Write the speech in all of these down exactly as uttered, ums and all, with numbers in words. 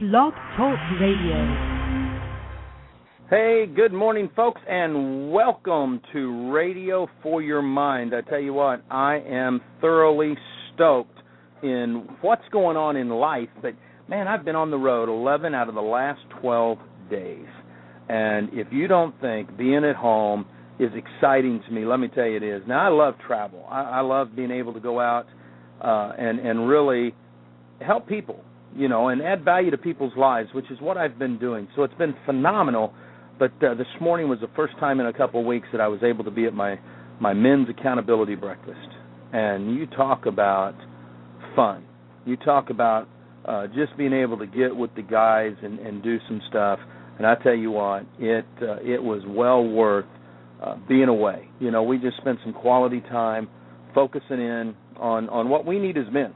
Blog Talk Radio. Hey, good morning, folks, and welcome to Radio for Your Mind. I tell you what, I am thoroughly stoked in what's going on in life, but, man, I've been on the road eleven out of the last twelve days, and if you don't think being at home is exciting to me, let me tell you it is. Now, I love travel. I, I love being able to go out uh, and, and really help people, you know, and add value to people's lives, which is what I've been doing. So it's been phenomenal. But uh, this morning was the first time in a couple of weeks that I was able to be at my, my men's accountability breakfast. And you talk about fun. You talk about uh, just being able to get with the guys and, and do some stuff. And I tell you what, it uh, it was well worth uh, being away. You know, we just spent some quality time focusing in on, on what we need as men.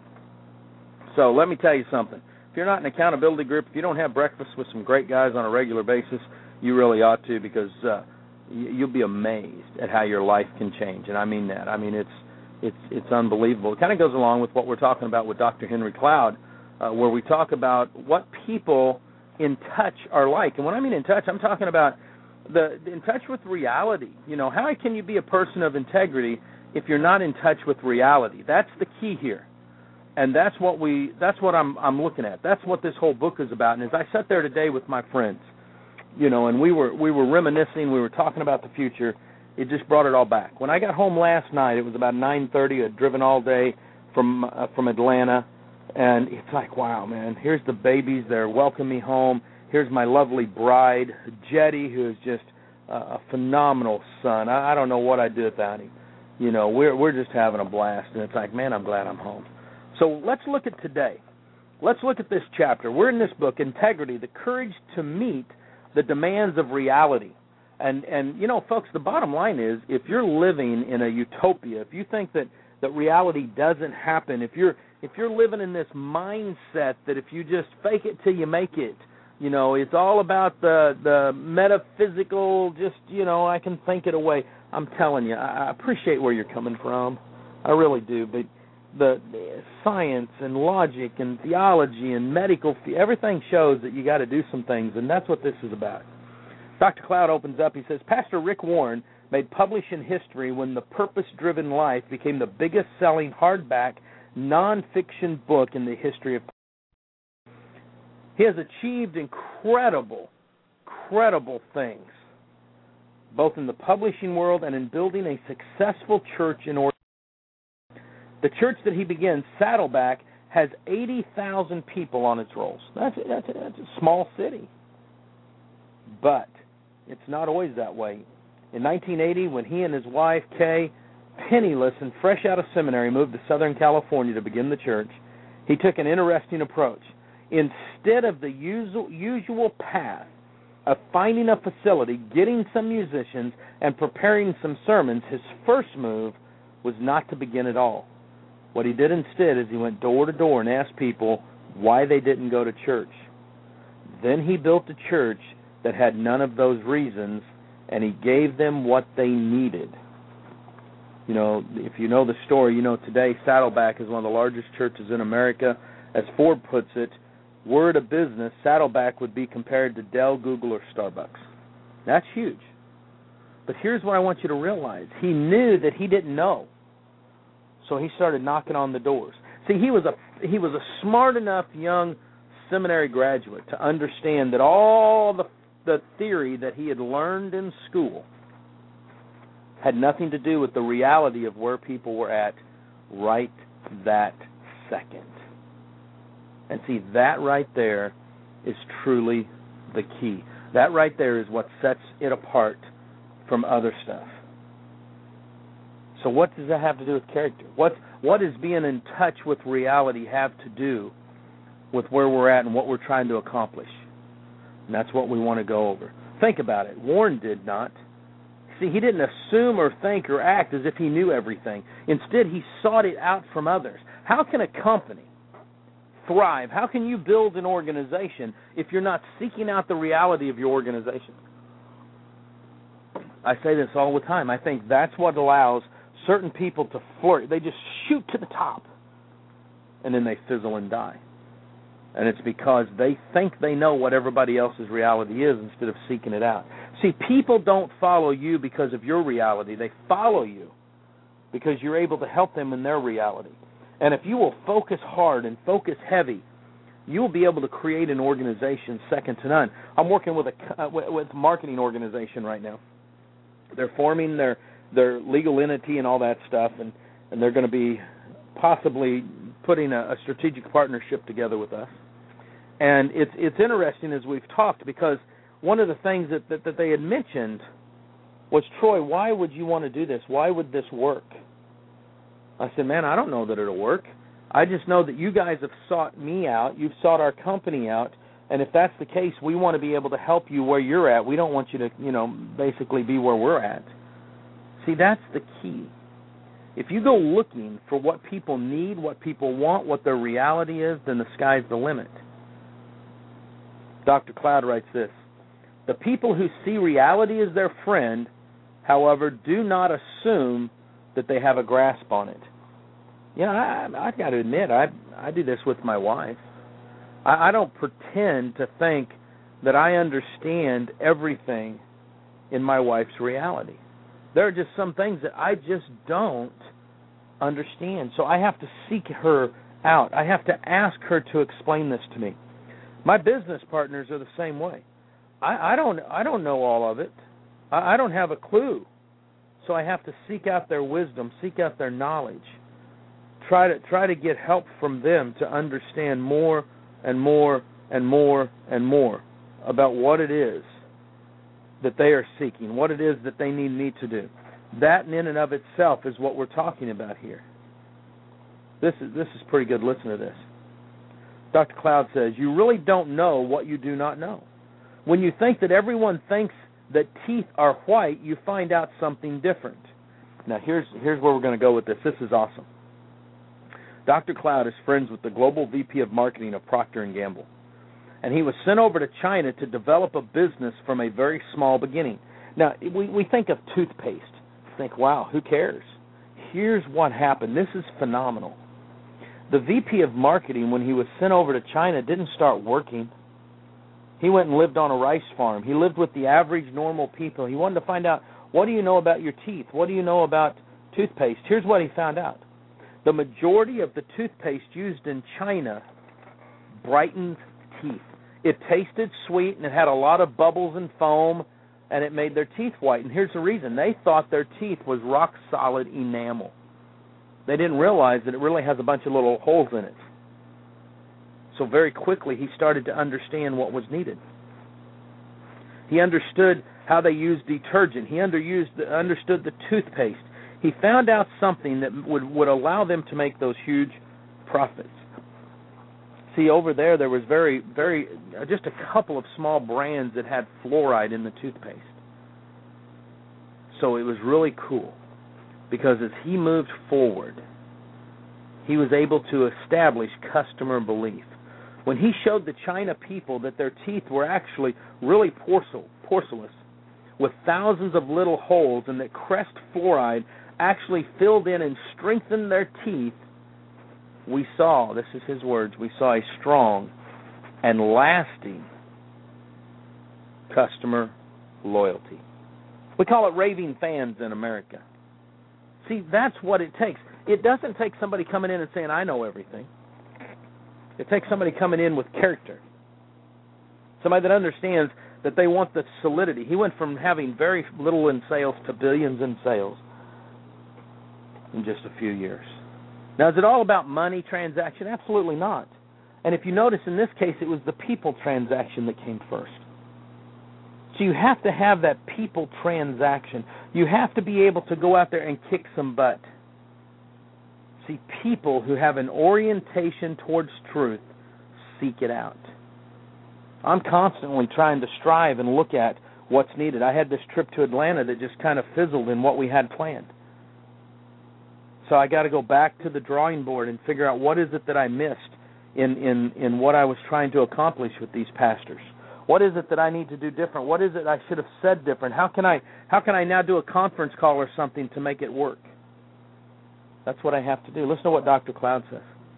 So let me tell you something. If you're not in an accountability group, if you don't have breakfast with some great guys on a regular basis, you really ought to, because uh, you'll be amazed at how your life can change, and I mean that. I mean, it's it's it's unbelievable. It kind of goes along with what we're talking about with Doctor Henry Cloud, uh, where we talk about what people in touch are like. And when I mean in touch, I'm talking about the in touch with reality. You know, how can you be a person of integrity if you're not in touch with reality? That's the key here. And that's what we that's what I'm I'm looking at. That's what this whole book is about. And as I sat there today with my friends, you know, and we were we were reminiscing, we were talking about the future, it just brought it all back. When I got home last night, it was about nine thirty. I'd driven all day from uh, from Atlanta, and it's like, wow, man, here's the babies. They're welcoming me home. Here's my lovely bride, Jetty, who is just uh, a phenomenal son. I, I don't know what I'd do without him. You know, we're we're just having a blast, and it's like, man, I'm glad I'm home. So let's look at today. Let's look at this chapter. We're in this book, Integrity, the Courage to Meet the Demands of Reality. And, and you know, folks, the bottom line is, if you're living in a utopia, if you think that, that reality doesn't happen, if you're if you're living in this mindset that if you just fake it till you make it, you know, it's all about the, the metaphysical, just, you know, I can think it away. I'm telling you, I appreciate where you're coming from. I really do, but The, the science and logic and theology and medical, everything shows that you got to do some things, and that's what this is about. Doctor Cloud opens up. He says, Pastor Rick Warren made publishing history when The Purpose-Driven Life became the biggest-selling hardback nonfiction book in the history of. He has achieved incredible, incredible things, both in the publishing world and in building a successful church in order. The church that he begins, Saddleback, has eighty thousand people on its rolls. That's, that's, that's a small city. But it's not always that way. In nineteen eighty, when he and his wife, Kay, penniless and fresh out of seminary, moved to Southern California to begin the church, he took an interesting approach. Instead of the usual, usual path of finding a facility, getting some musicians, and preparing some sermons, his first move was not to begin at all. What he did instead is he went door to door and asked people why they didn't go to church. Then he built a church that had none of those reasons, and he gave them what they needed. You know, if you know the story, you know today Saddleback is one of the largest churches in America. As Ford puts it, were it a business, Saddleback would be compared to Dell, Google, or Starbucks. That's huge. But here's what I want you to realize. He knew that he didn't know. So he started knocking on the doors. See, he was a he was a smart enough young seminary graduate to understand that all the the theory that he had learned in school had nothing to do with the reality of where people were at right that second. And see, that right there is truly the key. That right there is what sets it apart from other stuff. So what does that have to do with character? What what does being in touch with reality have to do with where we're at and what we're trying to accomplish? And that's what we want to go over. Think about it. Warren did not. See, he didn't assume or think or act as if he knew everything. Instead, he sought it out from others. How can a company thrive? How can you build an organization if you're not seeking out the reality of your organization? I say this all the time. I think that's what allows certain people to flirt. They just shoot to the top, and then they fizzle and die. And it's because they think they know what everybody else's reality is instead of seeking it out. See, people don't follow you because of your reality. They follow you because you're able to help them in their reality. And if you will focus hard and focus heavy, you will be able to create an organization second to none. I'm working with a uh, with a marketing organization right now. They're forming their their legal entity and all that stuff, and, and they're going to be possibly putting a, a strategic partnership together with us. And it's it's interesting as we've talked, because one of the things that, that, that they had mentioned was, Troy, why would you want to do this? Why would this work? I said, man, I don't know that it'll work. I just know that you guys have sought me out. You've sought our company out. And if that's the case, we want to be able to help you where you're at. We don't want you to, you know, basically be where we're at. See, that's the key. If you go looking for what people need, what people want, what their reality is, then the sky's the limit. Doctor Cloud writes this: the people who see reality as their friend, however, do not assume that they have a grasp on it. You know, I, I've got to admit, I I do this with my wife. I, I don't pretend to think that I understand everything in my wife's reality. There are just some things that I just don't understand. So I have to seek her out. I have to ask her to explain this to me. My business partners are the same way. I, I don't I don't know all of it. I, I don't have a clue. So I have to seek out their wisdom, seek out their knowledge. Try to try to get help from them to understand more and more and more and more about what it is that they are seeking, what it is that they need me to do. That in and of itself is what we're talking about here. This is this is pretty good. Listen to this. Doctor Cloud says, you really don't know what you do not know. When you think that everyone thinks that teeth are white, you find out something different. Now, here's here's where we're going to go with this. This is awesome. Doctor Cloud is friends with the global V P of marketing of Procter and Gamble. And he was sent over to China to develop a business from a very small beginning. Now, we, we think of toothpaste. Think, wow, who cares? Here's what happened. This is phenomenal. The V P of marketing, when he was sent over to China, didn't start working. He went and lived on a rice farm. He lived with the average normal people. He wanted to find out, what do you know about your teeth? What do you know about toothpaste? Here's what he found out. The majority of the toothpaste used in China brightened teeth. It tasted sweet, and it had a lot of bubbles and foam, and it made their teeth white. And here's the reason. They thought their teeth was rock-solid enamel. They didn't realize that it really has a bunch of little holes in it. So very quickly, he started to understand what was needed. He understood how they used detergent. He underused, understood the toothpaste. He found out something that would, would allow them to make those huge profits. See, over there, there was very, very, just a couple of small brands that had fluoride in the toothpaste. So it was really cool, because as he moved forward, he was able to establish customer belief. When he showed the China people that their teeth were actually really porcel, porcelain, with thousands of little holes, and that Crest fluoride actually filled in and strengthened their teeth, we saw, this is his words, we saw a strong and lasting customer loyalty. We call it raving fans in America. See, that's what it takes. It doesn't take somebody coming in and saying, I know everything. It takes somebody coming in with character. Somebody that understands that they want the solidity. He went from having very little in sales to billions in sales in just a few years. Now, is it all about money transaction? Absolutely not. And if you notice, in this case, it was the people transaction that came first. So you have to have that people transaction. You have to be able to go out there and kick some butt. See, people who have an orientation towards truth seek it out. I'm constantly trying to strive and look at what's needed. I had this trip to Atlanta that just kind of fizzled in what we had planned. So I got to go back to the drawing board and figure out what is it that I missed in, in, in what I was trying to accomplish with these pastors. What is it that I need to do different? What is it I should have said different? How can I how can I now do a conference call or something to make it work? That's what I have to do. Listen to what Doctor Cloud says.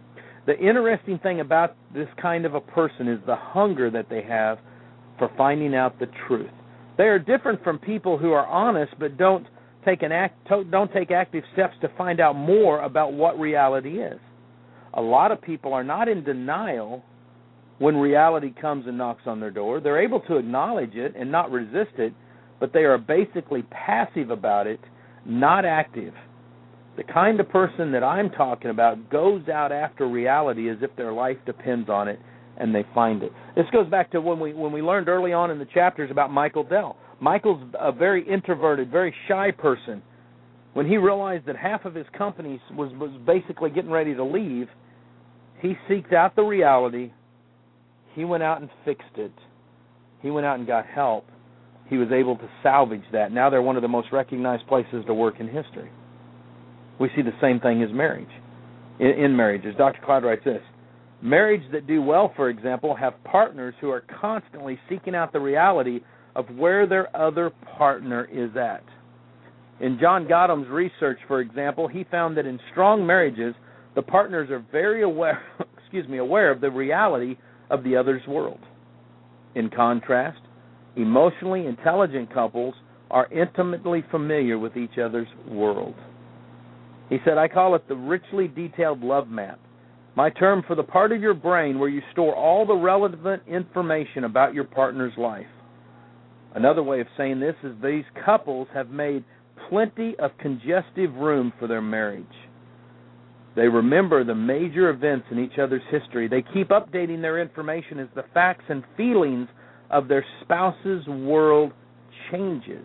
The interesting thing about this kind of a person is the hunger that they have for finding out the truth. They are different from people who are honest but don't take an act, don't take active steps to find out more about what reality is. A lot of people are not in denial when reality comes and knocks on their door. They're able to acknowledge it and not resist it, but they are basically passive about it, not active. The kind of person that I'm talking about goes out after reality as if their life depends on it, and they find it. This goes back to when we when we learned early on in the chapters about Michael Dell. Michael's a very introverted, very shy person. When he realized that half of his company was, was basically getting ready to leave, he seeked out the reality. He went out and fixed it. He went out and got help. He was able to salvage that. Now they're one of the most recognized places to work in history. We see the same thing as marriage. In, in marriages, Doctor Cloud writes this: marriages that do well, for example, have partners who are constantly seeking out the reality of where their other partner is at. In John Gottham's research, for example, he found that in strong marriages, the partners are very aware, excuse me, aware of the reality of the other's world. In contrast, emotionally intelligent couples are intimately familiar with each other's world. He said, I call it the richly detailed love map, my term for the part of your brain where you store all the relevant information about your partner's life. Another way of saying this is these couples have made plenty of congestive room for their marriage. They remember the major events in each other's history. They keep updating their information as the facts and feelings of their spouse's world changes.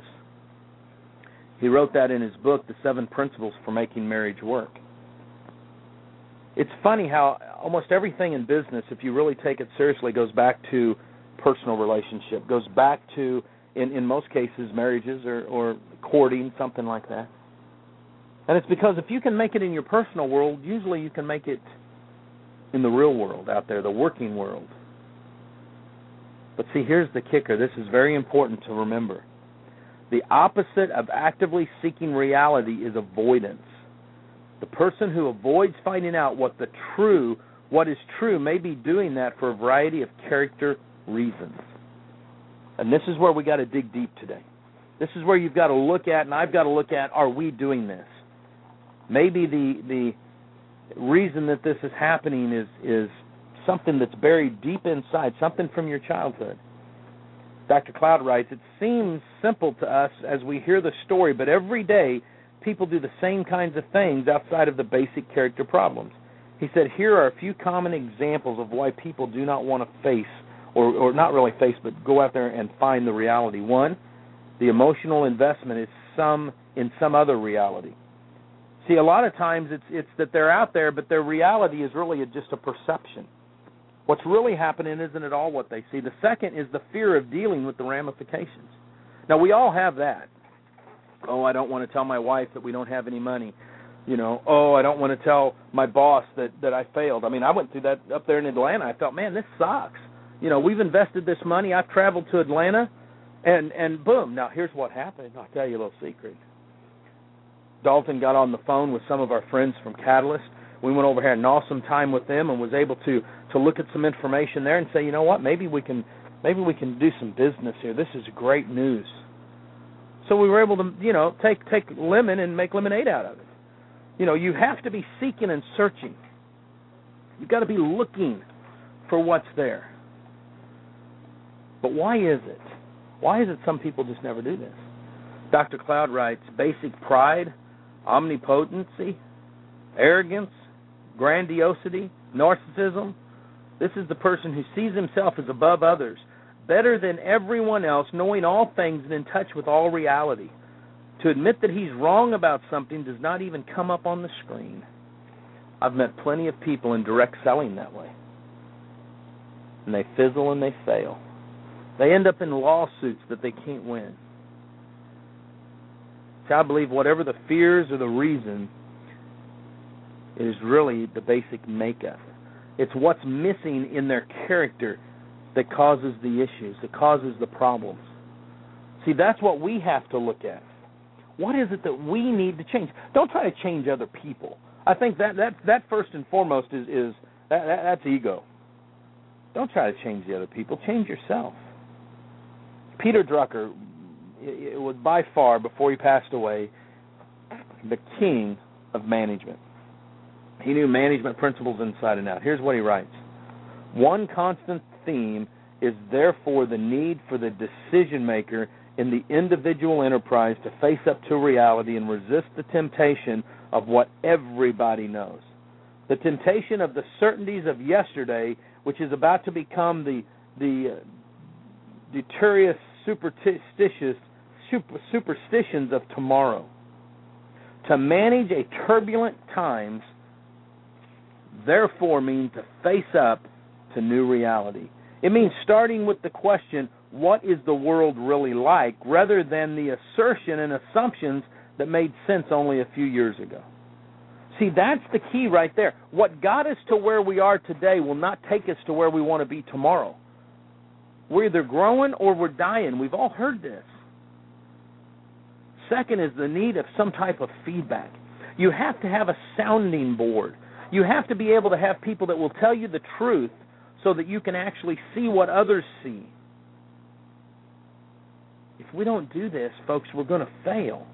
He wrote that in his book, The Seven Principles for Making Marriage Work. It's funny how almost everything in business, if you really take it seriously, goes back to personal relationship, goes back to, in, in most cases, marriages or, or courting, something like that. And it's because if you can make it in your personal world, usually you can make it in the real world out there, the working world. But see, here's the kicker. This is very important to remember. The opposite of actively seeking reality is avoidance. The person who avoids finding out what the true, what is true, may be doing that for a variety of character reasons. And this is where we got to dig deep today. This is where you've got to look at, and I've got to look at, are we doing this? Maybe the the reason that this is happening is is something that's buried deep inside, something from your childhood. Doctor Cloud writes, it seems simple to us as we hear the story, but every day people do the same kinds of things outside of the basic character problems. He said, here are a few common examples of why people do not want to face, or, or not really face, but go out there and find the reality. One, the emotional investment is some in some other reality. See, a lot of times it's it's that they're out there, but their reality is really just a perception. What's really happening isn't at all what they see. The second is the fear of dealing with the ramifications. Now, we all have that. Oh, I don't want to tell my wife that we don't have any money. You know, oh, I don't want to tell my boss that, that I failed. I mean, I went through that up there in Atlanta. I thought, man, this sucks. You know, we've invested this money. I've traveled to Atlanta, and, and boom. Now, here's what happened. I'll tell you a little secret. Dalton got on the phone with some of our friends from Catalyst. We went over here, had an awesome time with them, and was able to, to look at some information there and say, you know what, maybe we can maybe we can do some business here. This is great news. So we were able to, you know, take take lemon and make lemonade out of it. You know, you have to be seeking and searching. You've got to be looking for what's there. But why is it? Why is it some people just never do this? Doctor Cloud writes, basic pride, omnipotency, arrogance, grandiosity, narcissism. This is the person who sees himself as above others, better than everyone else, knowing all things and in touch with all reality. To admit that he's wrong about something does not even come up on the screen. I've met plenty of people in direct selling that way. And they fizzle and they fail. They end up in lawsuits that they can't win. So I believe whatever the fears or the reason, it is really the basic makeup. It's what's missing in their character that causes the issues, that causes the problems. See, that's what we have to look at. What is it that we need to change? Don't try to change other people. I think that that, that first and foremost is, is That, that, that's ego. Don't try to change the other people. Change yourself. Peter Drucker, it was by far, before he passed away, the king of management. He knew management principles inside and out. Here's what he writes. One constant theme is therefore the need for the decision maker in the individual enterprise to face up to reality and resist the temptation of what everybody knows. The temptation of the certainties of yesterday, which is about to become the the uh, deterious superstitious super, superstitions of tomorrow. To manage a turbulent times, therefore, means to face up to new reality. It means starting with the question, what is the world really like, rather than the assertion and assumptions that made sense only a few years ago. See, that's the key right there. What got us to where we are today will not take us to where we want to be tomorrow. We're either growing or we're dying. We've all heard this. Second is the need of some type of feedback. You have to have a sounding board. You have to be able to have people that will tell you the truth so that you can actually see what others see. If we don't do this, folks, we're going to fail.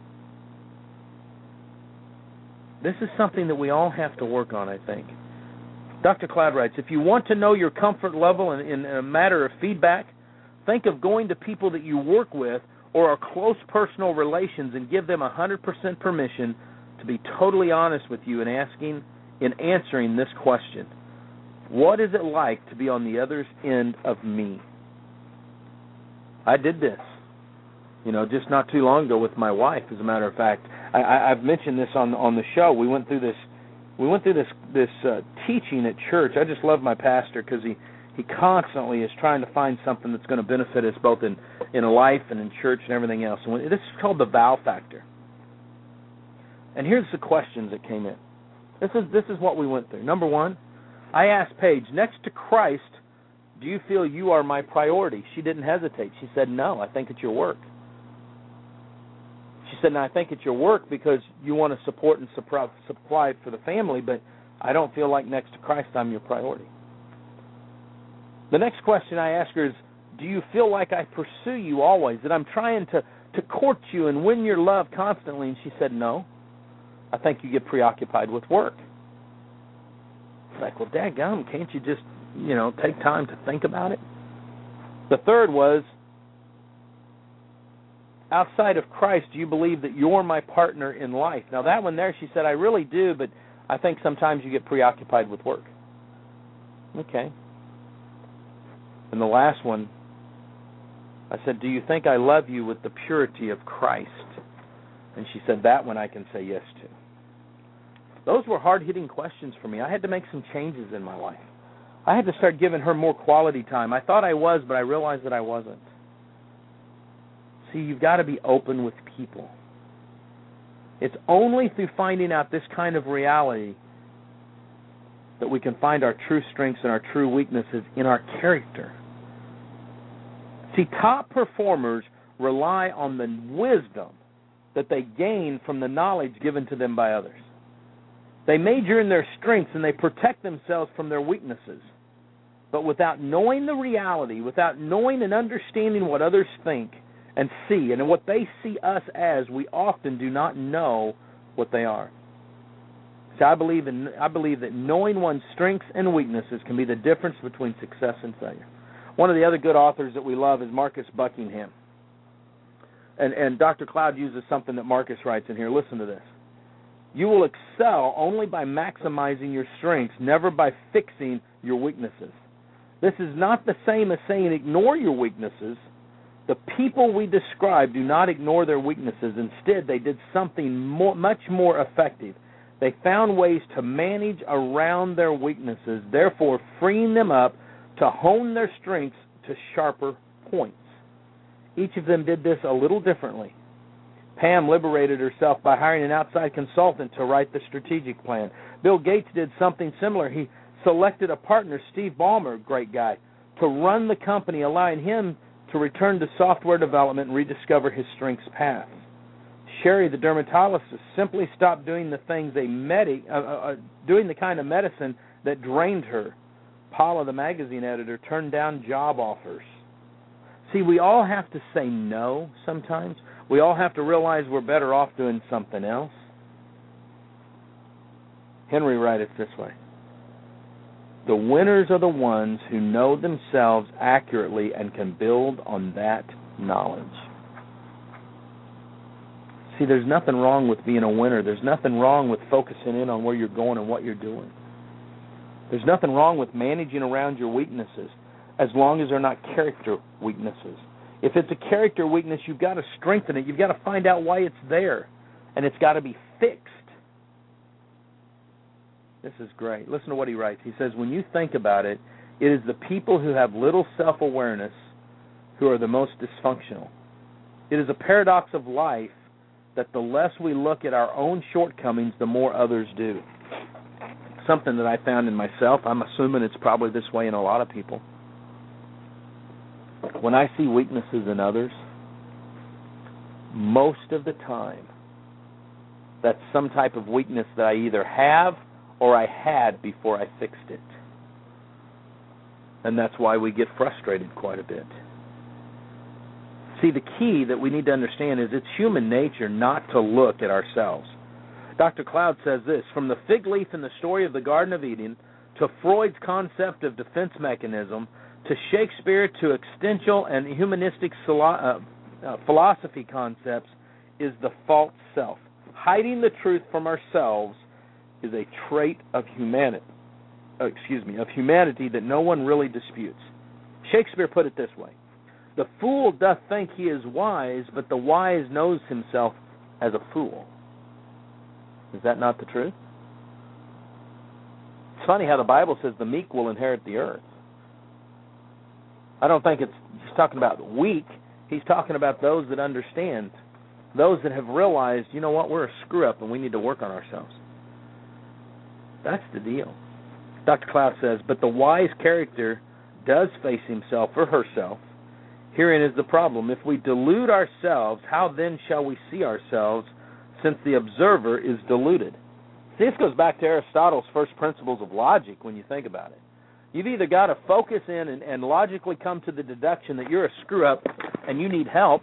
This is something that we all have to work on, I think. Doctor Cloud writes, if you want to know your comfort level in, in a matter of feedback, think of going to people that you work with or are close personal relations and give them one hundred percent permission to be totally honest with you in asking, in answering this question. What is it like to be on the other end of me? I did this, you know, just not too long ago with my wife, as a matter of fact. I, I, I've mentioned this on on the show. We went through this we went through this this uh, teaching at church. I just love my pastor because he, he constantly is trying to find something that's going to benefit us both in, in life and in church and everything else. And this is called the Wow Factor. And here's the questions that came in. This is this is what we went through. Number one, I asked Paige, next to Christ, do you feel you are my priority? She didn't hesitate. She said, no, I think it's your work. She said, no, I think it's your work because you want to support and supply for the family, but I don't feel like next to Christ I'm your priority. The next question I asked her is, do you feel like I pursue you always, that I'm trying to, to court you and win your love constantly? And she said, no, I think you get preoccupied with work. It's like, well, dadgum, can't you just, you know, take time to think about it? The third was, outside of Christ, do you believe that you're my partner in life? Now, that one there, she said, I really do, but I think sometimes you get preoccupied with work. Okay. And the last one, I said, do you think I love you with the purity of Christ? And she said, that one I can say yes to. Those were hard-hitting questions for me. I had to make some changes in my life. I had to start giving her more quality time. I thought I was, but I realized that I wasn't. See, you've got to be open with people. It's only through finding out this kind of reality that we can find our true strengths and our true weaknesses in our character. See, top performers rely on the wisdom that they gain from the knowledge given to them by others. They major in their strengths and they protect themselves from their weaknesses. But without knowing the reality, without knowing and understanding what others think and see, and what they see us as, we often do not know what they are. See, I believe in I believe that knowing one's strengths and weaknesses can be the difference between success and failure. One of the other good authors that we love is Marcus Buckingham. And, and Doctor Cloud uses something that Marcus writes in here. Listen to this. You will excel only by maximizing your strengths, never by fixing your weaknesses. This is not the same as saying ignore your weaknesses. The people we describe do not ignore their weaknesses. Instead, they did something more, much more effective. They found ways to manage around their weaknesses, therefore freeing them up to hone their strengths to sharper points. Each of them did this a little differently. Pam liberated herself by hiring an outside consultant to write the strategic plan. Bill Gates did something similar. He selected a partner, Steve Ballmer, great guy, to run the company, allowing him to return to software development and rediscover his strengths path. Sherry, the dermatologist, simply stopped doing the things they medi- uh, uh, doing the kind of medicine that drained her. Paula, the magazine editor, turned down job offers. See, we all have to say no sometimes. We all have to realize we're better off doing something else. Henry writes it this way. The winners are the ones who know themselves accurately and can build on that knowledge. See, there's nothing wrong with being a winner. There's nothing wrong with focusing in on where you're going and what you're doing. There's nothing wrong with managing around your weaknesses as long as they're not character weaknesses. If it's a character weakness, you've got to strengthen it. You've got to find out why it's there, and it's got to be fixed. This is great. Listen to what he writes. He says, when you think about it, it is the people who have little self-awareness who are the most dysfunctional. It is a paradox of life that the less we look at our own shortcomings, the more others do. Something that I found in myself, I'm assuming it's probably this way in a lot of people. When I see weaknesses in others, most of the time, that's some type of weakness that I either have or I had before I fixed it. And that's why we get frustrated quite a bit. See, the key that we need to understand is it's human nature not to look at ourselves. Doctor Cloud says this, from the fig leaf in the story of the Garden of Eden to Freud's concept of defense mechanism to Shakespeare to existential and humanistic uh, uh, philosophy concepts is the false self. Hiding the truth from ourselves is a trait of humanity, uh, excuse me, of humanity that no one really disputes. Shakespeare put it this way, the fool doth think he is wise, but the wise knows himself as a fool. Is that not the truth? It's funny how the Bible says the meek will inherit the earth. I don't think it's he's talking about weak. He's talking about those that understand, those that have realized, you know what, we're a screw-up and we need to work on ourselves. That's the deal. Doctor Cloud says, but the wise character does face himself or herself. Herein is the problem. If we delude ourselves, how then shall we see ourselves, since the observer is deluded? See, this goes back to Aristotle's first principles of logic when you think about it. You've either got to focus in and, and logically come to the deduction that you're a screw-up and you need help,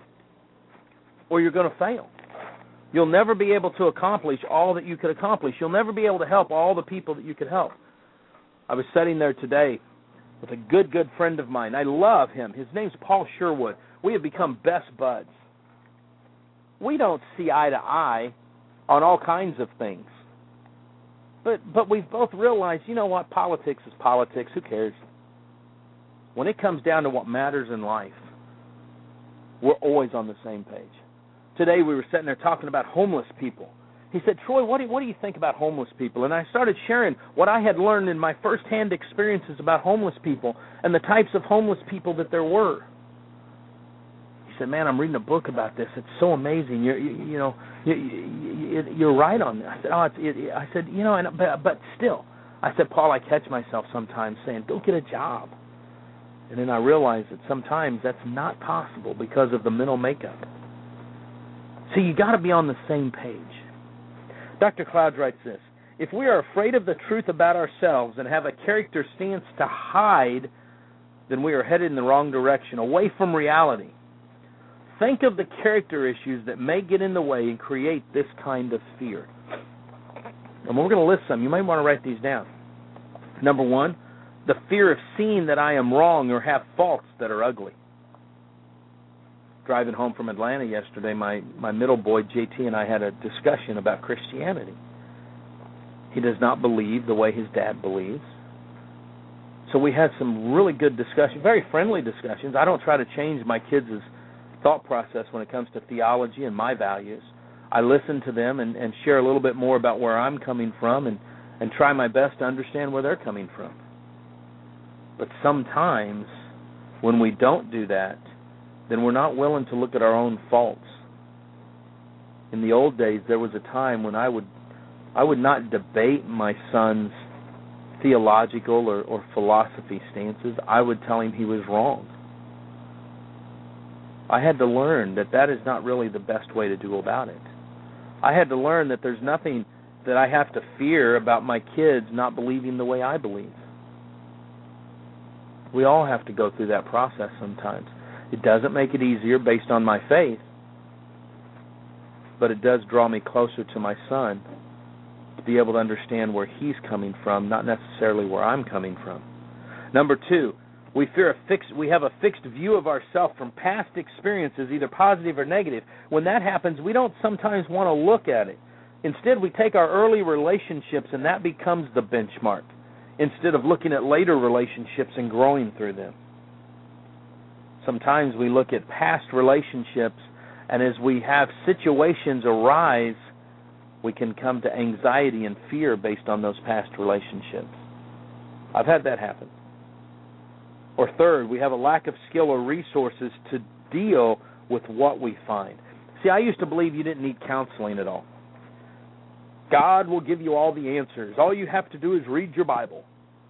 or you're going to fail. You'll never be able to accomplish all that you could accomplish. You'll never be able to help all the people that you could help. I was sitting there today with a good, good friend of mine. I love him. His name's Paul Sherwood. We have become best buds. We don't see eye to eye on all kinds of things. But but we've both realized, you know what, politics is politics. Who cares? When it comes down to what matters in life, we're always on the same page. Today we were sitting there talking about homeless people. He said, Troy, what do, what do you think about homeless people? And I started sharing what I had learned in my first-hand experiences about homeless people and the types of homeless people that there were. He said, man, I'm reading a book about this. It's so amazing. You're, you, you know, you, you, you're right on that. I said, oh, it's, it, I said, you know, and, but, but still, I said, Paul, I catch myself sometimes saying, go get a job. And then I realized that sometimes that's not possible because of the mental makeup. So you got to be on the same page. Doctor Cloud writes this, if we are afraid of the truth about ourselves and have a character stance to hide, then we are headed in the wrong direction, away from reality. Think of the character issues that may get in the way and create this kind of fear. And we're going to list some. You might want to write these down. Number one, the fear of seeing that I am wrong or have faults that are ugly. Driving home from Atlanta yesterday, my, my middle boy, J T, and I had a discussion about Christianity. He does not believe the way his dad believes. So we had some really good discussions, very friendly discussions. I don't try to change my kids' thought process when it comes to theology and my values. I listen to them and, and share a little bit more about where I'm coming from and, and try my best to understand where they're coming from. But sometimes when we don't do that, then we're not willing to look at our own faults. In the old days, there was a time when I would I would not debate my son's theological or, or philosophy stances. I would tell him he was wrong. I had to learn that that is not really the best way to do about it. I had to learn that there's nothing that I have to fear about my kids not believing the way I believe. We all have to go through that process sometimes. It doesn't make it easier based on my faith, but it does draw me closer to my son to be able to understand where he's coming from, not necessarily where I'm coming from. Number two, we fear a fixed, we have a fixed view of ourselves from past experiences, either positive or negative. When that happens, we don't sometimes want to look at it. Instead, we take our early relationships and that becomes the benchmark, instead of looking at later relationships and growing through them. Sometimes we look at past relationships, and as we have situations arise, we can come to anxiety and fear based on those past relationships. I've had that happen. Or third, we have a lack of skill or resources to deal with what we find. See, I used to believe you didn't need counseling at all. God will give you all the answers. All you have to do is read your Bible.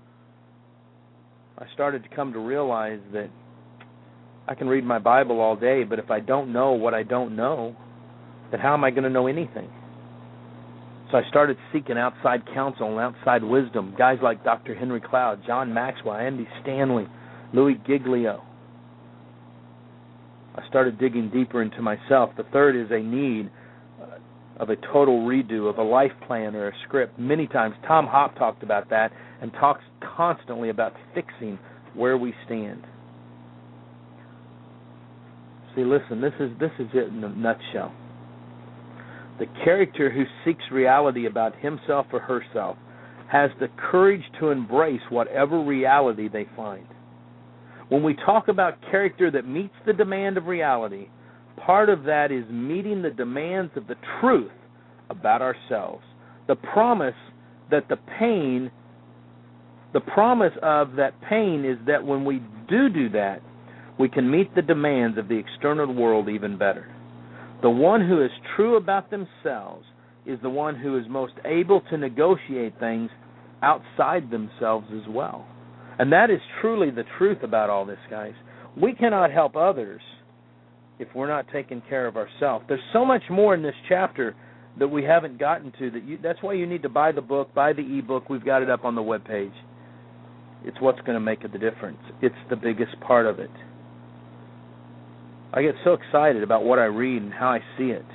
I started to come to realize that I can read my Bible all day, but if I don't know what I don't know, then how am I going to know anything? So I started seeking outside counsel and outside wisdom. Guys like Doctor Henry Cloud, John Maxwell, Andy Stanley, Louis Giglio. I started digging deeper into myself. The third is a need of a total redo of a life plan or a script. Many times Tom Hopp talked about that and talks constantly about fixing where we stand. See, listen, this is this is it in a nutshell. The character who seeks reality about himself or herself has the courage to embrace whatever reality they find. When we talk about character that meets the demand of reality, part of that is meeting the demands of the truth about ourselves. The promise that the pain, the promise of that pain is that when we do do that, we can meet the demands of the external world even better. The one who is true about themselves is the one who is most able to negotiate things outside themselves as well. And that is truly the truth about all this, guys. We cannot help others if we're not taking care of ourselves. There's so much more in this chapter that we haven't gotten to. That you, that's why you need to buy the book, buy the e-book. We've got it up on the webpage. It's what's going to make the difference. It's the biggest part of it. I get so excited about what I read and how I see it.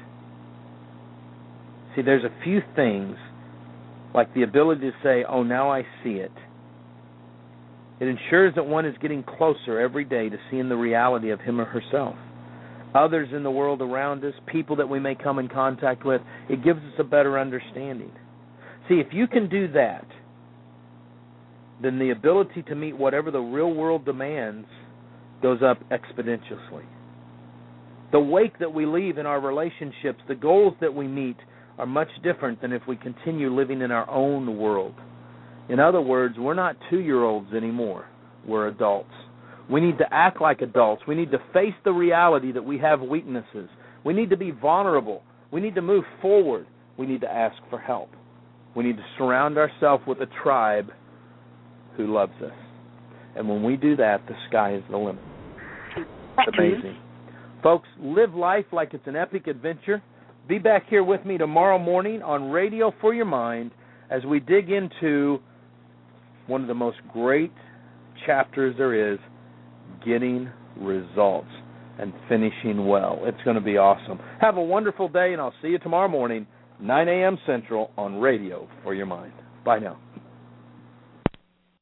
See, there's a few things, like the ability to say, oh, now I see it. It ensures that one is getting closer every day to seeing the reality of him or herself. Others in the world around us, people that we may come in contact with, it gives us a better understanding. See, if you can do that, then the ability to meet whatever the real world demands goes up exponentially. The wake that we leave in our relationships, the goals that we meet, are much different than if we continue living in our own world. In other words, we're not two-year-olds anymore. We're adults. We need to act like adults. We need to face the reality that we have weaknesses. We need to be vulnerable. We need to move forward. We need to ask for help. We need to surround ourselves with a tribe who loves us. And when we do that, the sky is the limit. It's amazing. Folks, live life like it's an epic adventure. Be back here with me tomorrow morning on Radio for Your Mind as we dig into one of the most great chapters there is, getting results and finishing well. It's going to be awesome. Have a wonderful day, and I'll see you tomorrow morning, nine a.m. Central on Radio for Your Mind. Bye now.